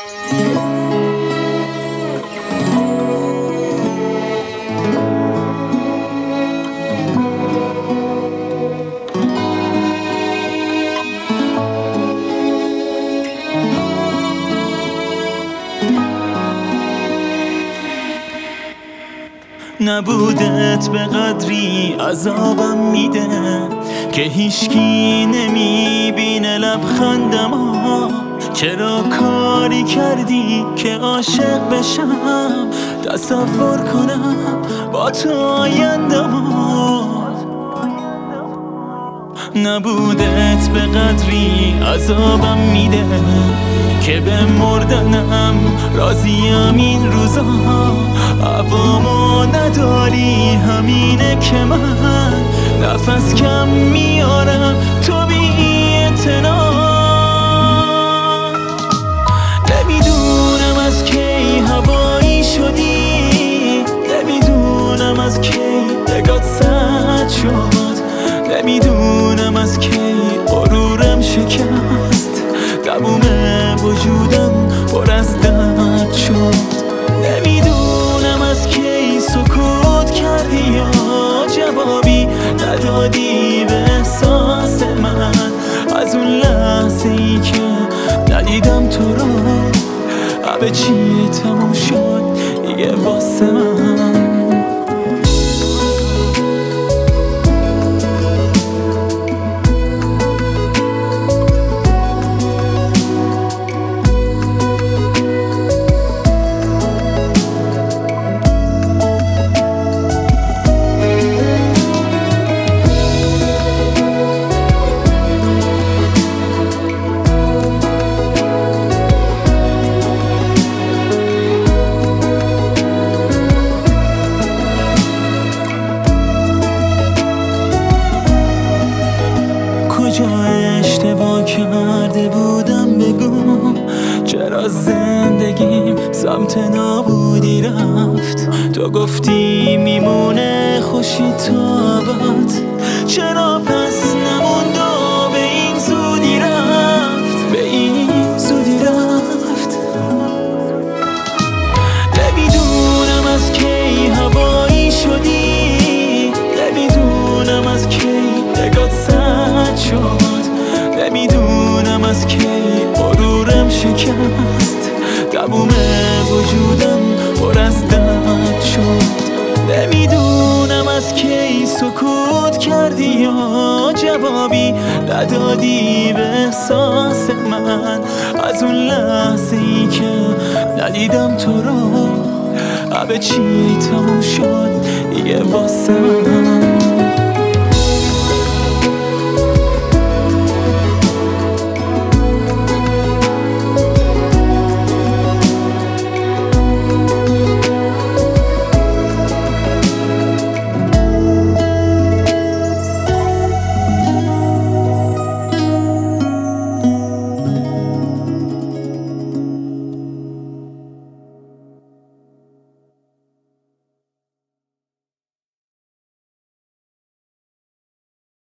نبودت به قدری عذابم میده که هیچکی نمیبینه لبخندمو. چرا کاری کردی که عاشق بشم، تصور کنم با تو آیندمو. نبودت به قدری عذابم میده که به مردنم راضیم این روزا. هوامو نداری همینه که من نفس کم میارم تو بی اعتنا. نمیدونم از کی هوایی شدی، نمیدونم از کی دگات سرد شد، نمیدونم از کی غرورم شکست، تموم وجودم پر از درد شد. نمیدونم از کی سکوت کردی یا جوابی ندادی به احساس من. از اون لحظه ای که ندیدم تو رو همه چی تموم شد دیگه واسه من. کجا اشتباه کرده بودم بگو، چرا زندگیم سمت نابودی رفت. تو گفتی میمونه خوشی تو ابد، چرا پس نموند و به این زودی رفت، به این زودی رفت. نمیدونم از کی هوایی شدی، نمیدونم از کی دگات سرد شد، نمیدونم از کی غرورم شکست، تموم وجودم پر از درد شد. نمیدونم از کی سکوت کردی یا جوابی ندادی به احساس من. از اون لحظه ای که ندیدم تو رو همه چی تموم شد دیگه واسه من.